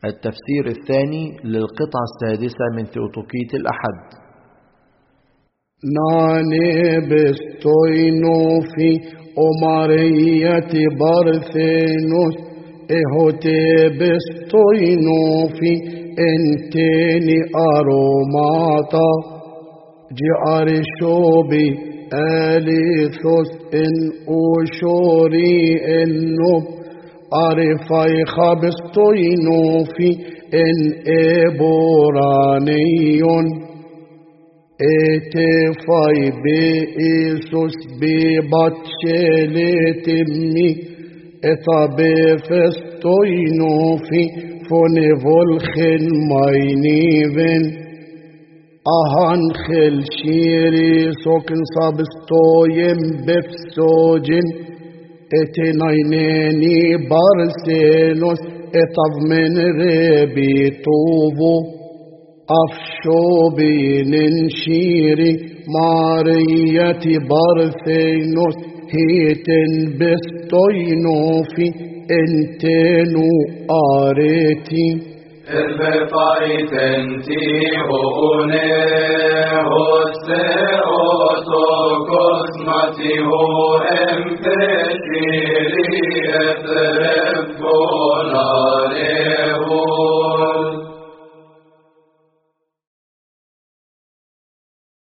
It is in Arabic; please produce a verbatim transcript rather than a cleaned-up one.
التفسير الثاني للقطعة السادسة من ثيوتوكيت الأحد. ناني بستوينو في أمرية برثينوس إهوتي بستوينو في انتيني أروماتا جعر شوبي آليثوس إن أشوري النوب أرفاي خبستوينو في إن إبورانيون اتفاي بإيسوس بباتشلتمي اتابي فستوينو في فونيفولخن ماينيفن أهان خل شيري سوكن صابستويم بفسوجن اتنينيني بارسينوس اتاف من ربي طوبو أفشو بينشيري مارية بارثينوس هيتن بستوينو في انتنو آريتي البفايتنتي هوني هوسيوتو كوسماتي هو امتشيري اتربونا